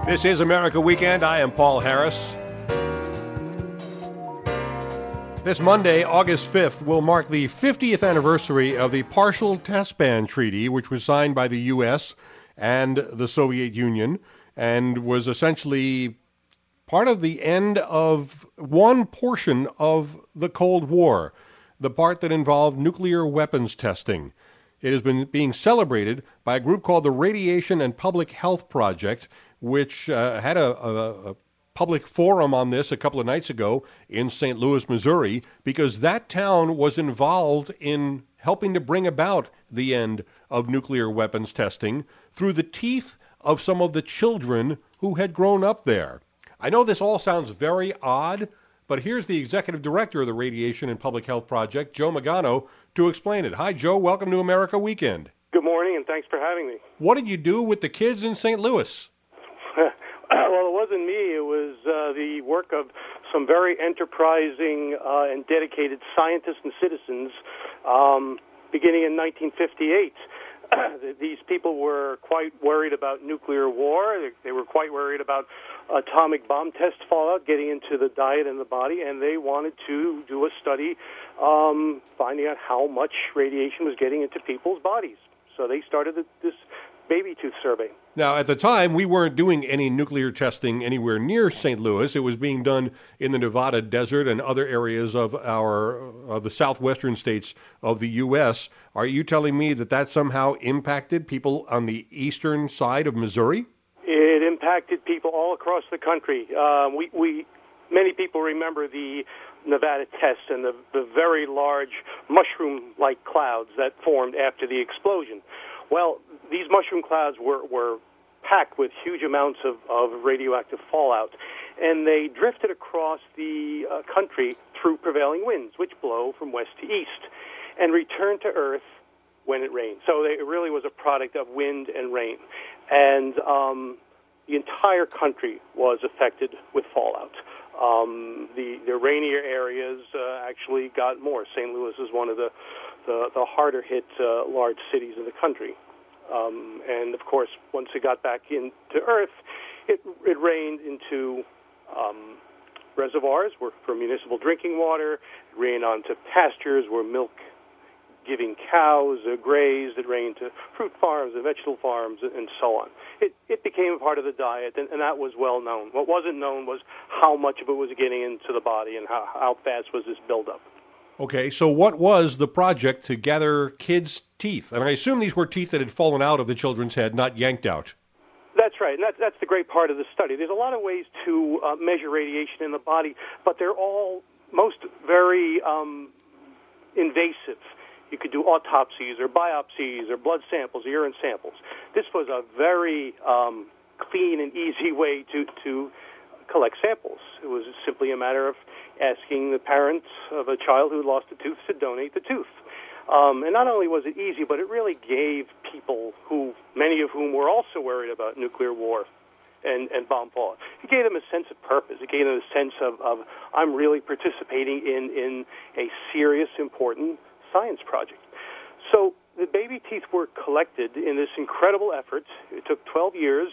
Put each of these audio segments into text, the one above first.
This is America Weekend. I am Paul Harris. This Monday, August 5th, will mark the 50th anniversary of the Partial Test Ban Treaty, which was signed by the U.S. and the Soviet Union, and was essentially part of the end of one portion of the Cold War, the part that involved nuclear weapons testing. It has been being celebrated by a group called the Radiation and Public Health Project, which had a public forum on this a couple of nights ago in St. Louis, Missouri, because that town was involved in helping to bring about the end of nuclear weapons testing through the teeth of some of the children who had grown up there. I know this all sounds very odd, but here's the executive director of the Radiation and Public Health Project, Joe Magano, to explain it. Hi, Joe. Welcome to America Weekend. Good morning, and thanks for having me. What did you do with the kids in St. Louis? Well, it wasn't me. It was the work of some very enterprising and dedicated scientists and citizens beginning in 1958. These people were quite worried about nuclear war. They were quite worried about atomic bomb test fallout getting into the diet and the body, and they wanted to do a study finding out how much radiation was getting into people's bodies. So they started this baby tooth survey. Now, at the time, we weren't doing any nuclear testing anywhere near St. Louis. It was being done in the Nevada desert and other areas of the southwestern states of the U.S. Are you telling me that somehow impacted people on the eastern side of Missouri? It impacted people all across the country. Many people remember the Nevada test and the very large mushroom-like clouds that formed after the explosion. Well, these mushroom clouds were packed with huge amounts of radioactive fallout, and they drifted across the country through prevailing winds, which blow from west to east, and return to Earth when it rained. So it really was a product of wind and rain. And the entire country was affected with fallout. The rainier areas actually got more. St. Louis is one of the harder hit large cities in the country. And of course, once it got back into Earth, it rained into reservoirs for municipal drinking water. It rained onto pastures where milk-giving cows grazed. It rained to fruit farms and vegetable farms and so on. It became a part of the diet, and that was well known. What wasn't known was how much of it was getting into the body and how fast was this buildup. Okay, so what was the project to gather kids' teeth? And I assume these were teeth that had fallen out of the children's head, not yanked out. That's right, and that's the great part of the study. There's a lot of ways to measure radiation in the body, but they're all most very invasive. You could do autopsies or biopsies or blood samples, urine samples. This was a very clean and easy way to collect samples. It was simply a matter of asking the parents of a child who lost a tooth to donate the tooth. And not only was it easy, but it really gave people many of whom were also worried about nuclear war and bomb fallout, it gave them a sense of purpose. It gave them a sense of I'm really participating in a serious, important science project. So the baby teeth were collected in this incredible effort. It took 12 years,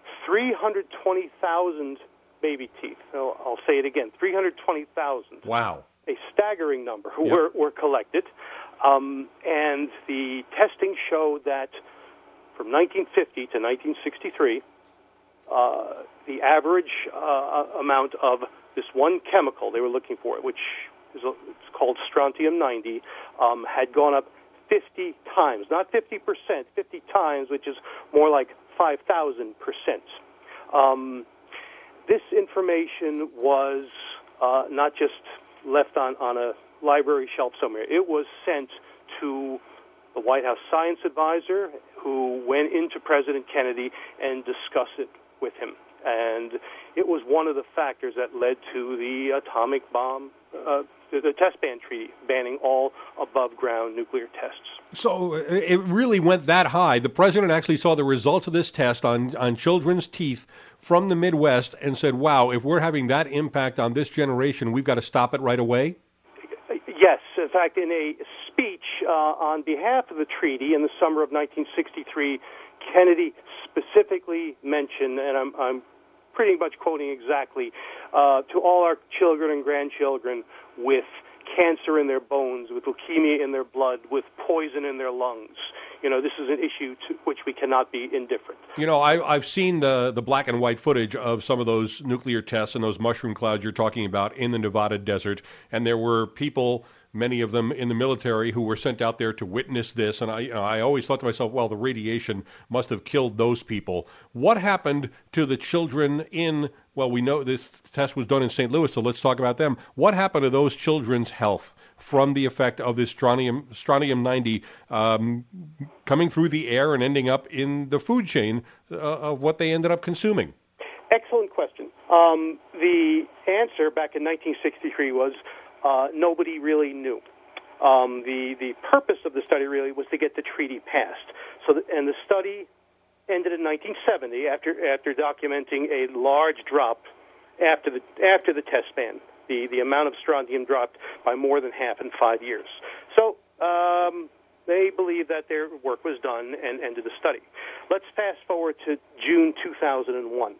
320,000 baby teeth. I'll say it again, 320,000. Wow. A staggering number were collected. And the testing showed that from 1950 to 1963, the average amount of this one chemical they were looking for, which it's called strontium-90, had gone up 50 times, not 50%, 50 times, which is more like 5,000%. This information was not just left on a library shelf somewhere. It was sent to the White House science advisor, who went into President Kennedy and discussed it with him. And it was one of the factors that led to the atomic bomb, the test ban treaty, banning all above-ground nuclear tests. So it really went that high. The president actually saw the results of this test on children's teeth from the Midwest and said, wow, if we're having that impact on this generation, we've got to stop it right away? Yes. In fact, in a speech on behalf of the treaty in the summer of 1963, Kennedy specifically mentioned, and I'm pretty much quoting exactly, to all our children and grandchildren with cancer in their bones, with leukemia in their blood, with poison in their lungs. This is an issue to which we cannot be indifferent. I've seen the black and white footage of some of those nuclear tests and those mushroom clouds you're talking about in the Nevada desert, and there were people, many of them in the military, who were sent out there to witness this. And I always thought to myself, well, the radiation must have killed those people. What happened to the children we know this test was done in St. Louis, so let's talk about them. What happened to those children's health from the effect of this strontium-90 coming through the air and ending up in the food chain of what they ended up consuming? Excellent question. The answer back in 1963 was nobody really knew. The purpose of the study really was to get the treaty passed. And the study ended in 1970 after documenting a large drop after the test ban. The amount of strontium dropped by more than half in 5 years. So they believe that their work was done and ended the study. Let's fast forward to June 2001.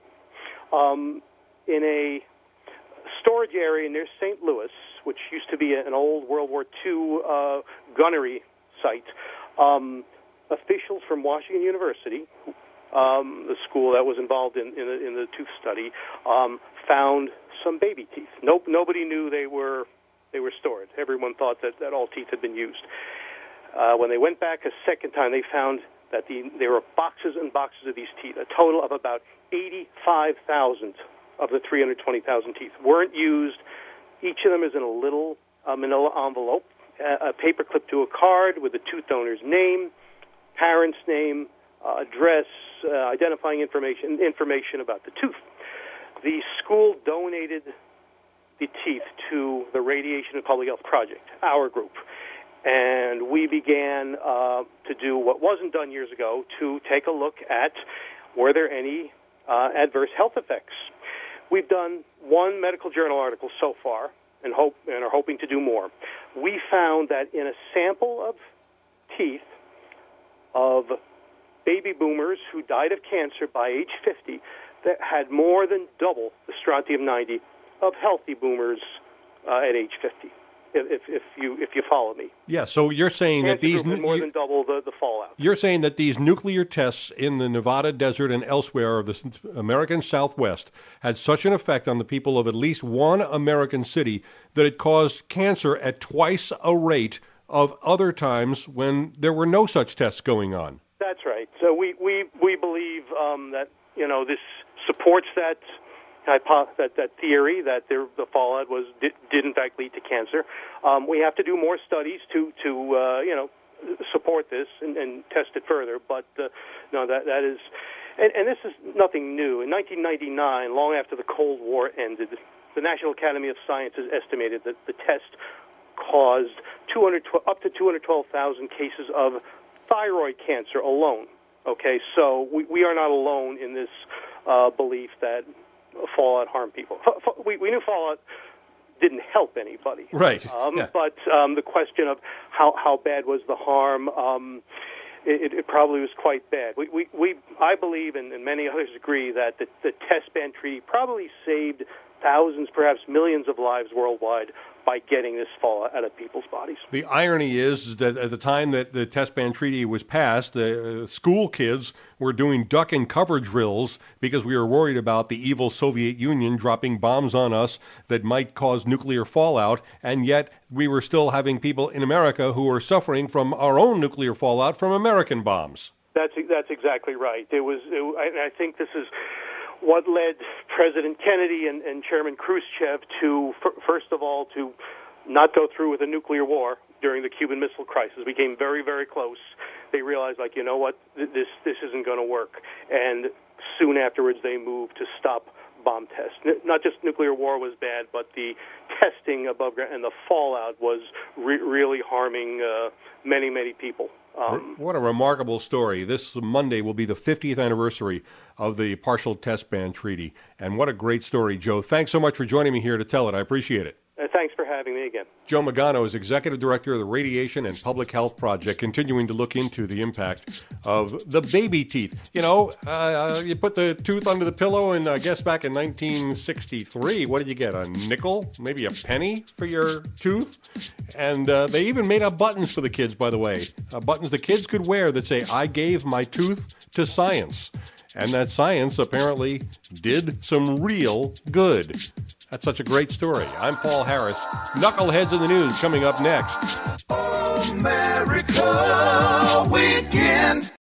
In a storage area near St. Louis, which used to be an old World War II gunnery site, officials from Washington University, the school that was involved in the tooth study, found some baby teeth. Nobody knew they were stored. Everyone thought that all teeth had been used. When they went back a second time, they found that there were boxes and boxes of these teeth, a total of about 85,000 of the 320,000 teeth weren't used. Each of them is in a little manila envelope, a paper clipped to a card with the tooth donor's name, parent's name, address, identifying information about the tooth. The school donated the teeth to the Radiation and Public Health Project, our group, and we began to do what wasn't done years ago, to take a look at were there any adverse health effects. We've done one medical journal article so far and are hoping to do more. We found that in a sample of teeth of baby boomers who died of cancer by age 50 that had more than double the strontium-90 of healthy boomers at age 50. If you follow me. Yeah, so you're saying that these more than double the fallout. You're saying that these nuclear tests in the Nevada desert and elsewhere of the American Southwest had such an effect on the people of at least one American city that it caused cancer at twice a rate of other times when there were no such tests going on. That's right. So we believe that this supports that theory that the fallout did in fact lead to cancer. We have to do more studies to support this and test it further. But no, that is, and this is nothing new. In 1999, long after the Cold War ended, the National Academy of Sciences estimated that the test caused up to 212,000 cases of thyroid cancer alone. Okay, so we are not alone in this belief that fallout harmed people. We knew fallout didn't help anybody. Right. Yeah. But the question of how bad was the harm, it probably was quite bad. I believe, and many others agree, that the test ban treaty probably saved thousands, perhaps millions of lives worldwide by getting this fallout out of people's bodies. The irony is that at the time that the test ban treaty was passed, the school kids were doing duck and cover drills because we were worried about the evil Soviet Union dropping bombs on us that might cause nuclear fallout, and yet we were still having people in America who were suffering from our own nuclear fallout from American bombs. That's exactly right. I think this is what led President Kennedy and Chairman Khrushchev to, first of all, to not go through with a nuclear war during the Cuban Missile Crisis. We came very, very close. They realized, you know what, this isn't going to work. And soon afterwards, they moved to stop bomb tests. Not just nuclear war was bad, but the testing above ground and the fallout was really harming many, many people. What a remarkable story. This Monday will be the 50th anniversary of the partial test ban treaty. And what a great story, Joe. Thanks so much for joining me here to tell it. I appreciate it. Thanks for having me again. Joe Magano is Executive Director of the Radiation and Public Health Project, continuing to look into the impact of the baby teeth. You know, you put the tooth under the pillow, and I guess back in 1963, what did you get, a nickel, maybe a penny for your tooth? And they even made up buttons for the kids, by the way, buttons the kids could wear that say, "I gave my tooth to science." And that science apparently did some real good. That's such a great story. I'm Paul Harris. Knuckleheads in the News coming up next. America Weekend.